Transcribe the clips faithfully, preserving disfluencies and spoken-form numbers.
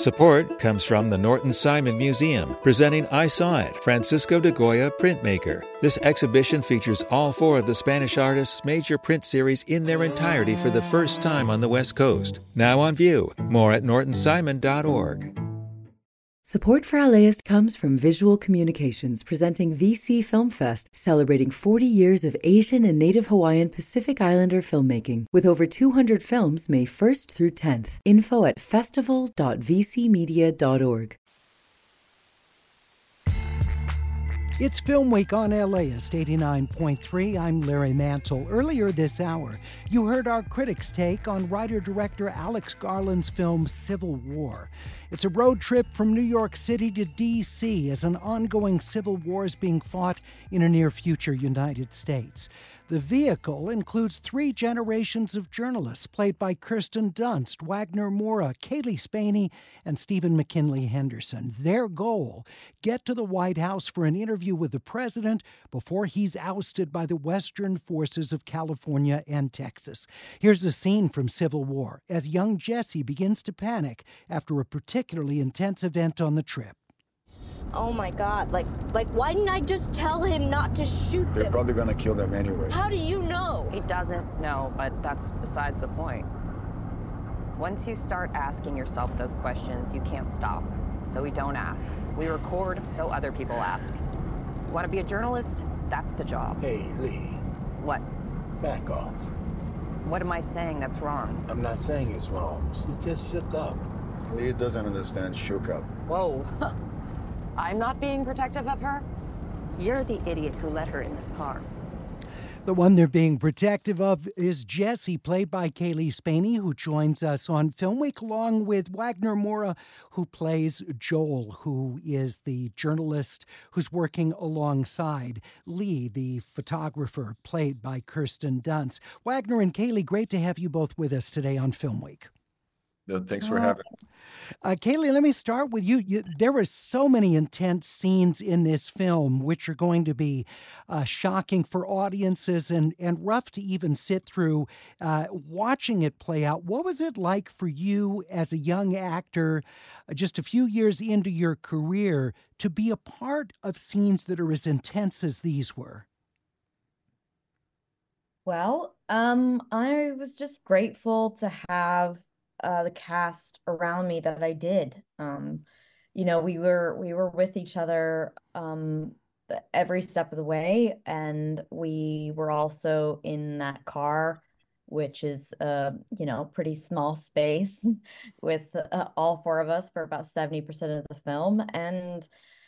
Support comes from the Norton Simon Museum, presenting I Saw It, Francisco de Goya Printmaker. This exhibition features all four of the Spanish artist's major print series in their entirety for the first time on the West Coast. Now on view. More at norton simon dot org. Support for LAist comes from Visual Communications, presenting V C Film Fest, celebrating forty years of Asian and Native Hawaiian Pacific Islander filmmaking, with over two hundred films May first through tenth. Info at festival dot v c media dot org. It's Film Week on LAist eighty-nine point three. I'm Larry Mantle. Earlier this hour, you heard our critics' take on writer-director Alex Garland's film Civil War. It's a road trip from New York City to D C as an ongoing civil war is being fought in a near-future United States. The vehicle includes three generations of journalists played by Kirsten Dunst, Wagner Moura, Kaylee Spaney, and Stephen McKinley Henderson. Their goal, get to the White House for an interview with the president before he's ousted by the Western forces of California and Texas. Here's a scene from Civil War as young Jesse begins to panic after a particularly intense event on the trip. Oh my God, like, like, why didn't I just tell him not to shoot them? They're probably gonna kill them anyway. How do you know? He doesn't know, but that's besides the point. Once you start asking yourself those questions, you can't stop. So we don't ask. We record so other people ask. You want to be a journalist? That's the job. Hey, Lee. What? Back off. What am I saying that's wrong? I'm not saying it's wrong. She just shook up. Lee doesn't understand shook up. Whoa. I'm not being protective of her. You're the idiot who let her in this car. The one they're being protective of is Jesse, played by Kaylee Spaney, who joins us on Film Week, along with Wagner Moura, who plays Joel, who is the journalist who's working alongside Lee, the photographer, played by Kirsten Dunst. Wagner and Kaylee, great to have you both with us today on Film Week. No, thanks for having me. Uh, Kaylee, let me start with you. you. There were so many intense scenes in this film, which are going to be uh, shocking for audiences and, and rough to even sit through uh, watching it play out. What was it like for you as a young actor, uh, just a few years into your career, to be a part of scenes that are as intense as these were? Well, um, I was just grateful to have Uh, the cast around me that I did. Um, you know, we were we were with each other um, every step of the way, and we were also in that car, which is uh, you know, pretty small space with uh, all four of us for about seventy percent of the film, and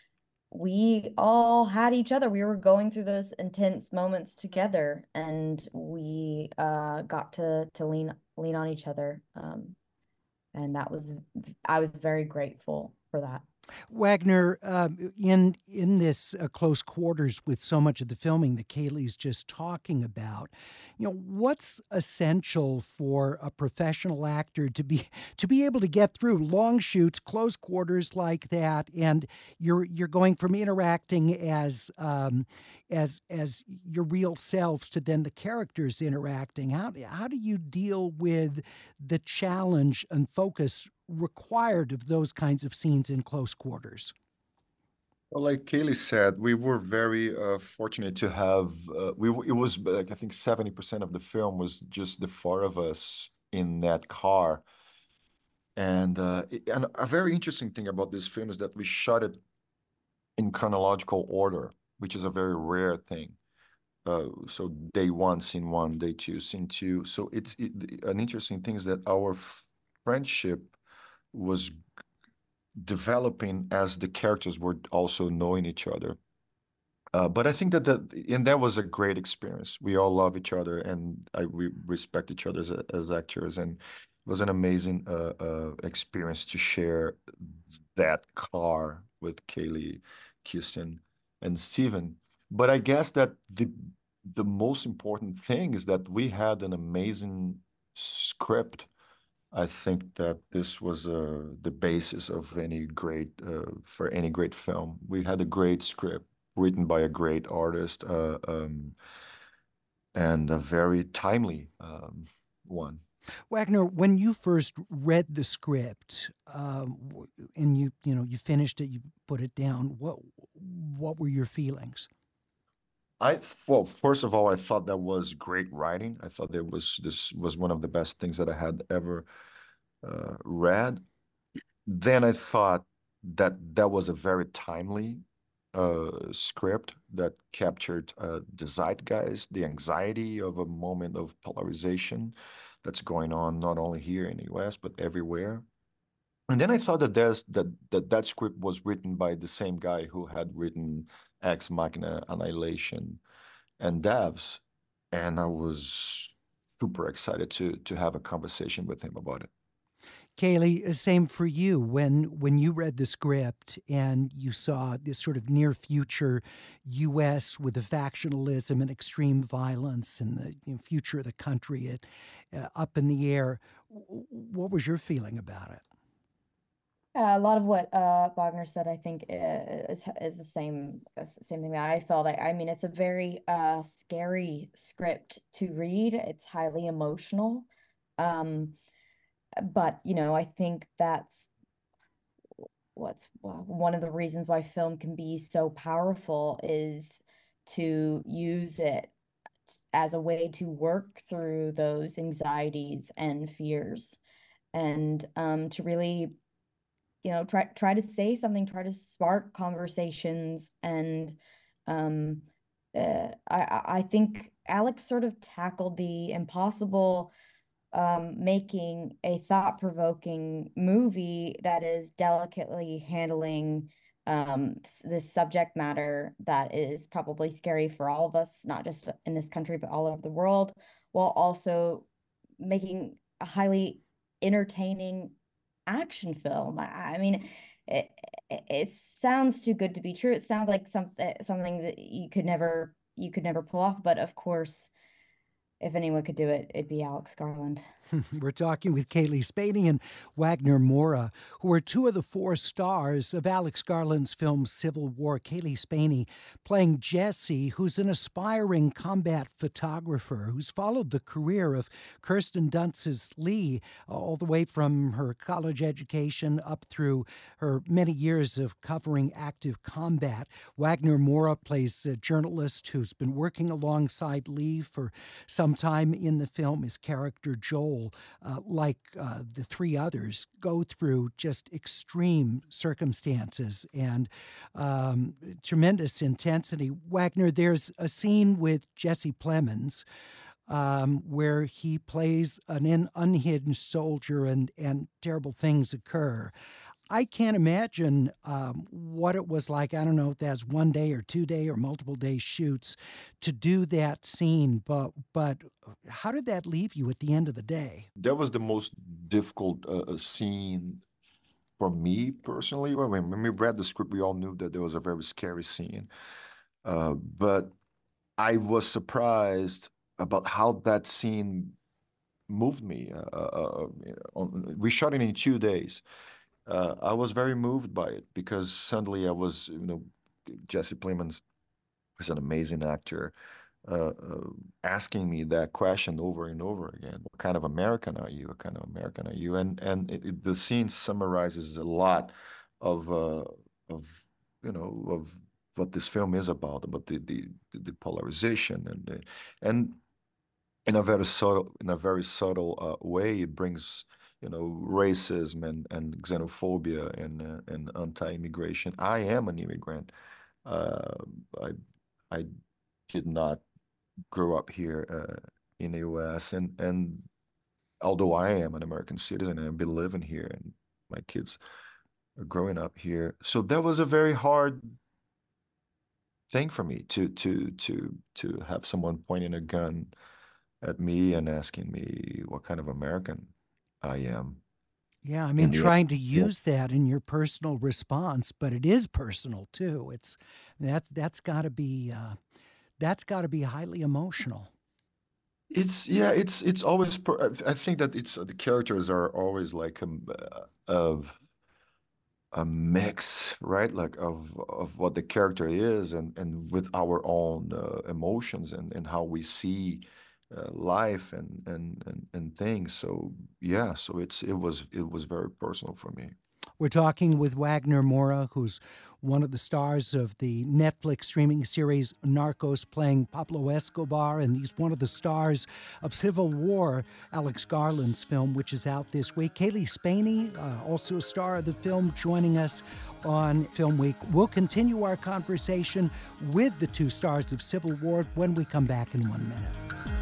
we all had each other. We were going through those intense moments together, and we uh, got to to lean lean on each other. Um, And that was, I was very grateful for that. Wagner, um, in in this uh, close quarters with so much of the filming that Kaylee's just talking about, you know, what's essential for a professional actor to be to be able to get through long shoots, close quarters like that, and you're you're going from interacting as um, as as your real selves to then the characters interacting. How how do you deal with the challenge and focus required of those kinds of scenes in close quarters? Well, like Kaylee said, we were very uh, fortunate to have, uh, we it was like, I think seventy percent of the film was just the four of us in that car. And, uh, it, and a very interesting thing about this film is that we shot it in chronological order, which is a very rare thing. Uh, so day one, scene one, day two, scene two. So it's it, an interesting thing is that our friendship was developing as the characters were also knowing each other. Uh, but I think that that and that was a great experience. We all love each other, and I we respect each other as as actors, and it was an amazing uh, uh, experience to share that car with Kaylee, Kirsten, and Stephen. But I guess that the the most important thing is that we had an amazing script. I think that this was uh, the basis of any great uh, for any great film. We had a great script written by a great artist, uh, um, and a very timely um, one. Wagner, when you first read the script, um, and you you know you finished it, you put it down. What what were your feelings? I well, first of all, I thought that was great writing. I thought that was this was one of the best things that I had ever uh, read. Then I thought that that was a very timely uh, script that captured uh, the zeitgeist, the anxiety of a moment of polarization that's going on not only here in the U S but everywhere. And then I thought that there's, that that that script was written by the same guy who had written Ex Machina, Annihilation, and Devs, and I was super excited to to have a conversation with him about it. Kaylee, uh, same for you. When when you read the script and you saw this sort of near future U S with the factionalism and extreme violence and the you know, future of the country it, uh, up in the air, w- what was your feeling about it? Uh, a lot of what uh Wagner said, I think, uh, is is the same is the same thing that I felt. I, I mean, it's a very uh scary script to read. It's highly emotional. Um, but you know, I think that's what's well, one of the reasons why film can be so powerful is to use it as a way to work through those anxieties and fears and um to really you know try try to say something, try to spark conversations. And um uh, I I think Alex sort of tackled the impossible, um making a thought-provoking movie that is delicately handling um this subject matter that is probably scary for all of us, not just in this country but all over the world, while also making a highly entertaining action film. I, I mean, it, it it sounds too good to be true. It sounds like something something that you could never you could never pull off. But of course, if anyone could do it, it'd be Alex Garland. We're talking with Kaylee Spaney and Wagner Moura, who are two of the four stars of Alex Garland's film Civil War. Kaylee Spaney playing Jesse, who's an aspiring combat photographer who's followed the career of Kirsten Dunst's Lee all the way from her college education up through her many years of covering active combat. Wagner Moura plays a journalist who's been working alongside Lee for some time in the film. His character Joel, Uh, like uh, the three others, go through just extreme circumstances and um, tremendous intensity. Wagner, there's a scene with Jesse Plemons um, where he plays an in, unhinged soldier and, and terrible things occur. I can't imagine um, what it was like. I don't know if that's one day or two day or multiple day shoots to do that scene, but but how did that leave you at the end of the day? That was the most difficult uh, uh, scene for me personally. When, when we read the script, we all knew that there was a very scary scene. Uh, but I was surprised about how that scene moved me. Uh, uh, on, we shot it in two days. Uh, I was very moved by it because suddenly I was, you know, Jesse Plemons is an amazing actor, uh, uh, asking me that question over and over again. What kind of American are you? What kind of American are you? And and it, it, the scene summarizes a lot of uh, of you know of what this film is about, about the the, the polarization and the, and in a very subtle in a very subtle uh, way, it brings you know racism and and xenophobia and uh, and anti-immigration. I am an immigrant. Uh, I I did not grow up here uh, in the U S and and although I am an American citizen and I've been living here and my kids are growing up here, so that was a very hard thing for me to to to to have someone pointing a gun at me and asking me what kind of American I am. Yeah, I mean, In the trying to yeah. use that in your personal response, but it is personal too. It's that that's got to be uh, that's got to be highly emotional. It's yeah, it's it's always per I I think that it's the characters are always like a uh, of a mix, right? Like of of what the character is and and with our own uh, emotions and and how we see uh, life and, and and and things. So yeah, so it's it was it was very personal for me. We're talking with Wagner Moura, who's one of the stars of the Netflix streaming series Narcos, playing Pablo Escobar, and he's one of the stars of Civil War, Alex Garland's film, which is out this week. Cailee Spaeny, uh, also a star of the film, joining us on Film Week. We'll continue our conversation with the two stars of Civil War when we come back in one minute.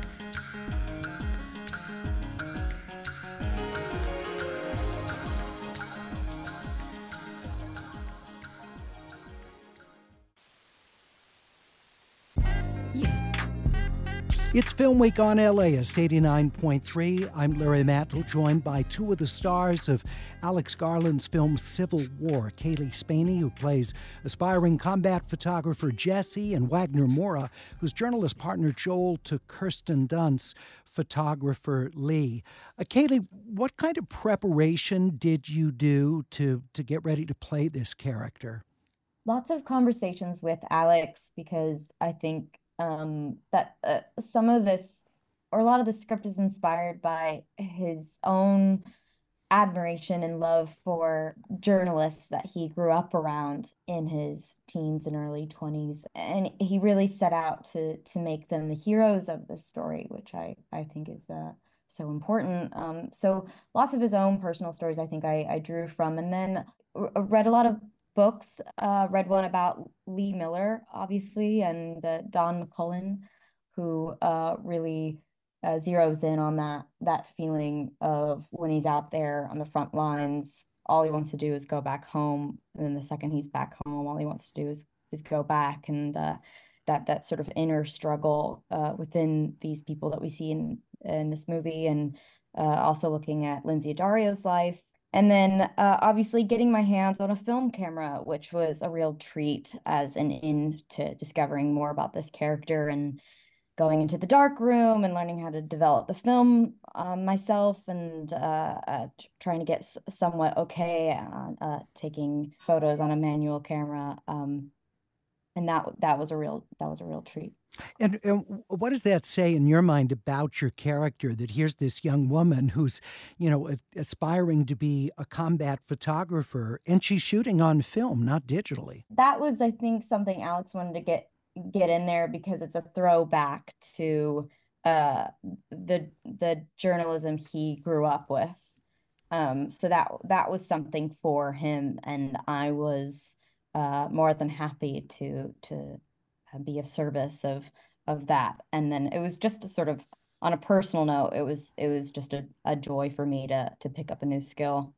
It's Film Week on LAist eighty-nine point three. I'm Larry Mantle, joined by two of the stars of Alex Garland's film Civil War, Cailee Spaeny, who plays aspiring combat photographer Jesse, and Wagner Moura, who's journalist partner Joel to Kirsten Dunst, photographer Lee. Uh, Cailee, what kind of preparation did you do to, to get ready to play this character? Lots of conversations with Alex, because I think um, that uh, some of this, or a lot of the script is inspired by his own admiration and love for journalists that he grew up around in his teens and early twenties. And he really set out to to make them the heroes of the story, which I, I think is uh, so important. Um, so lots of his own personal stories, I think I, I drew from. And then read a lot of books, uh, read one about Lee Miller, obviously, and uh, Don McCullin, who uh, really uh, zeroes in on that that feeling of when he's out there on the front lines, all he wants to do is go back home, and then the second he's back home, all he wants to do is is go back, and uh, that that sort of inner struggle uh, within these people that we see in in this movie, and uh, also looking at Lindsay Addario's life. And then uh, obviously getting my hands on a film camera, which was a real treat as an in to discovering more about this character, and going into the dark room and learning how to develop the film um, myself, and uh, uh, trying to get somewhat okay on uh, taking photos on a manual camera. Um, and that that was a real that was a real treat. And, and what does that say in your mind about your character, that here's this young woman who's, you know, aspiring to be a combat photographer, and she's shooting on film, not digitally? That was, I think, something Alex wanted to get get in there, because it's a throwback to uh, the the journalism he grew up with. Um, so that that was something for him, and I was uh, more than happy to to. be of service of of that. And then it was just a sort of, on a personal note, it was it was just a, a joy for me to to pick up a new skill.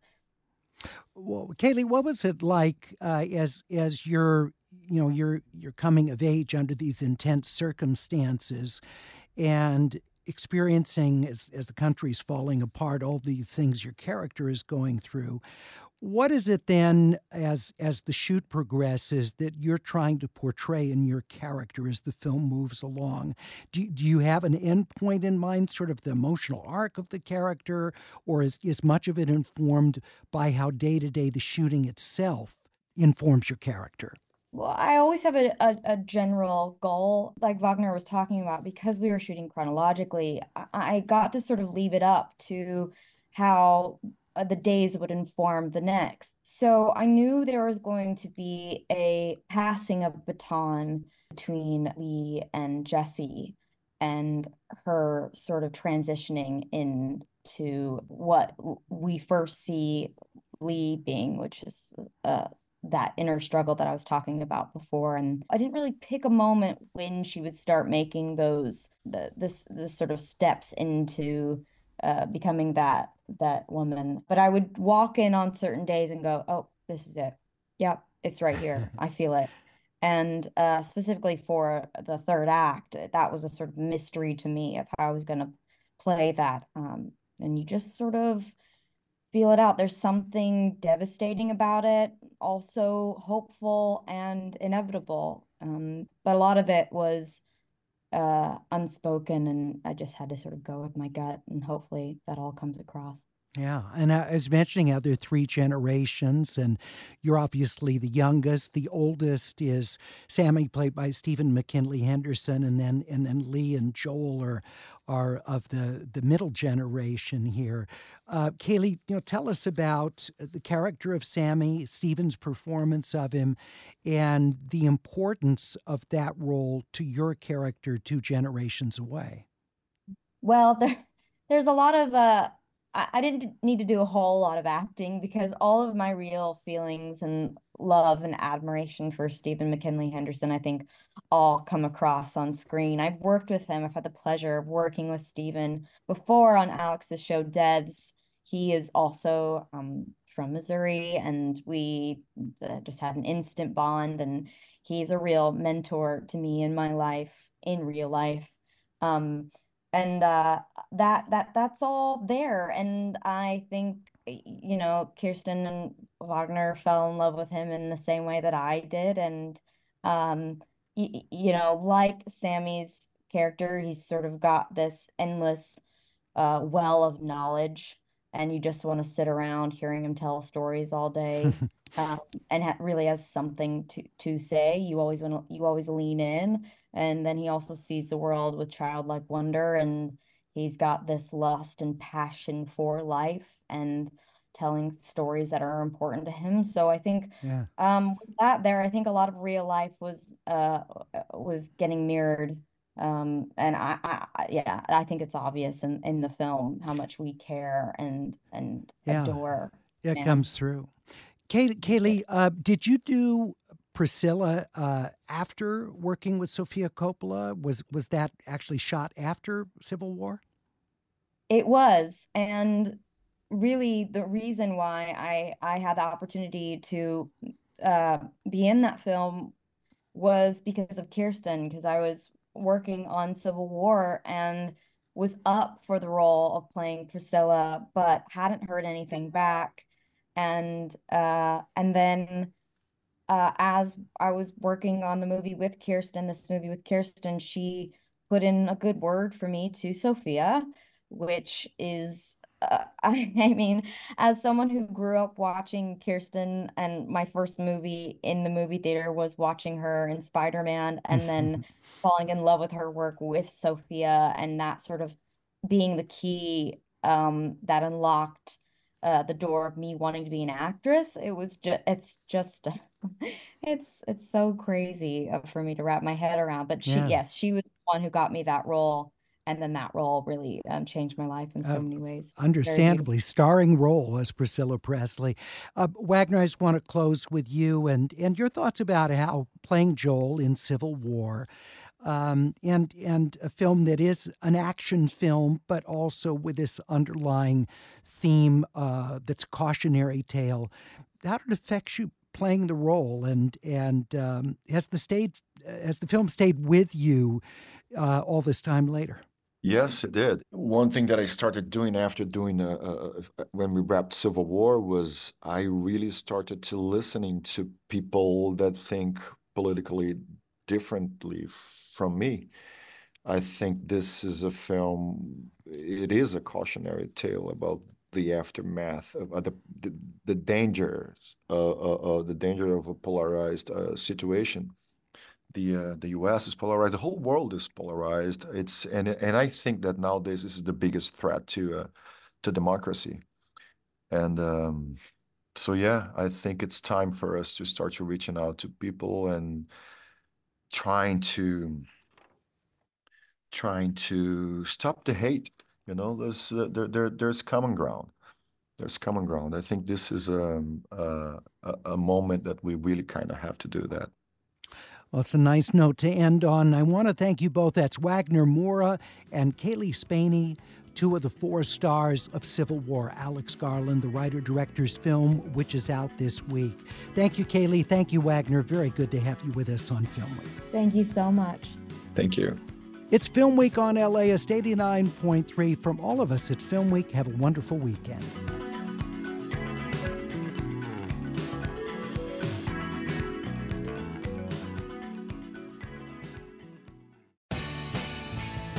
Well, Cailee, what was it like uh, as as you're you know you're you're coming of age under these intense circumstances, and experiencing, as as the country's falling apart, all the things your character is going through? What is it then, as as the shoot progresses, that you're trying to portray in your character as the film moves along? Do, do you have an end point in mind, sort of the emotional arc of the character, or is, is much of it informed by how day-to-day the shooting itself informs your character? Well, I always have a, a, a general goal, like Wagner was talking about, because we were shooting chronologically. I, I got to sort of leave it up to how Uh, the days would inform the next. So I knew there was going to be a passing of baton between Lee and Jesse, and her sort of transitioning into what we first see Lee being, which is uh, that inner struggle that I was talking about before. And I didn't really pick a moment when she would start making those the this this sort of steps into uh, becoming that that woman. But I would walk in on certain days and go, oh, this is it. Yep, it's right here. I feel it. And uh, specifically for the third act, that was a sort of mystery to me of how I was going to play that. Um, and you just sort of feel it out. There's something devastating about it, also hopeful and inevitable. Um, but a lot of it was uh, unspoken, and I just had to sort of go with my gut, and hopefully that all comes across. Yeah, and I was mentioning how there are three generations, and you're obviously the youngest. The oldest is Sammy, played by Stephen McKinley Henderson, and then and then Lee and Joel are are of the the middle generation here. Uh, Kaylee, you know, tell us about the character of Sammy, Stephen's performance of him, and the importance of that role to your character two generations away. Well, there, there's a lot of uh I, I didn't need to do a whole lot of acting because all of my real feelings and love and admiration for Stephen McKinley Henderson, I think, all come across on screen. I've worked with him. I've had the pleasure of working with Stephen before on Alex's show Devs. He is also um, from Missouri, and we uh, just had an instant bond, and he's a real mentor to me in my life, in real life. Um, and uh, that that that's all there. And I think, you know, Kirsten and Wagner fell in love with him in the same way that I did. And um, y you know, like Sammy's character, he's sort of got this endless uh, well of knowledge, and you just want to sit around hearing him tell stories all day. Um, and ha really has something to to say. You always want to, you always lean in. And then he also sees the world with childlike wonder, and he's got this lust and passion for life and telling stories that are important to him. So I think Yeah. um, with that there, I think a lot of real life was uh, was getting mirrored. Um, and I, I, yeah, I think it's obvious in, in the film how much we care and and Yeah. adore. It Man. comes through. Kay Kaylee, uh, did you do Priscilla uh, after working with Sofia Coppola? Was was that actually shot after Civil War? It was, and really the reason why I I had the opportunity to uh, be in that film was because of Kirsten, because I was working on Civil War and was up for the role of playing Priscilla, but hadn't heard anything back. And uh, and then uh, as I was working on the movie with Kirsten, this movie with Kirsten, she put in a good word for me to Sofia, which is, uh, I, I mean, as someone who grew up watching Kirsten, and my first movie in the movie theater was watching her in Spider-Man, and then falling in love with her work with Sofia, and that sort of being the key um, that unlocked uh, the door of me wanting to be an actress. It was just, it's just, it's, it's so crazy for me to wrap my head around. But she, Yeah. yes, she was the one who got me that role. And then that role really um, changed my life in so Uh, many ways. Understandably, starring role as Priscilla Presley. Uh, Wagner, I just want to close with you and, and your thoughts about how playing Joel in Civil War, um, and and a film that is an action film, but also with this underlying theme uh, that's cautionary tale. How did it affect you playing the role, and and um, has the stayed has the film stayed with you uh, all this time later? Yes, it did. One thing that I started doing after doing uh, uh, when we wrapped Civil War was I really started to listening to people that think politically differently from me. I think this is a film, it is a cautionary tale about the aftermath of uh, the, the the dangers, uh, uh, uh, the danger of a polarized uh, situation. The uh, the U S is polarized. The whole world is polarized. It's and and I think that nowadays this is the biggest threat to uh, to democracy. And um, so yeah, I think it's time for us to start to reaching out to people and trying to trying to stop the hate. You know, there's uh, there there there's common ground. There's common ground. I think this is um, uh, a a moment that we really kind of have to do that. Well, it's a nice note to end on. I want to thank you both. That's Wagner Moura and Cailee Spaeny, two of the four stars of Civil War. Alex Garland, the writer-director's film, which is out this week. Thank you, Cailee. Thank you, Wagner. Very good to have you with us on Film Week. Thank you so much. Thank you. It's Film Week on L A ist eighty-nine point three. From all of us at Film Week, have a wonderful weekend.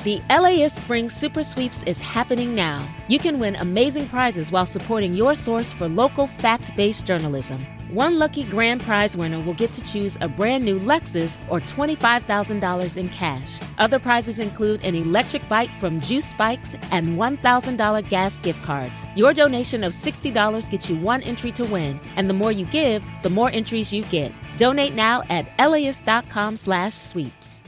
The L A S Spring Super Sweeps is happening now. You can win amazing prizes while supporting your source for local fact-based journalism. One lucky grand prize winner will get to choose a brand new Lexus or twenty-five thousand dollars in cash. Other prizes include an electric bike from Juice Bikes and one thousand dollars gas gift cards. Your donation of sixty dollars gets you one entry to win, and the more you give, the more entries you get. Donate now at L A S dot com slash sweeps.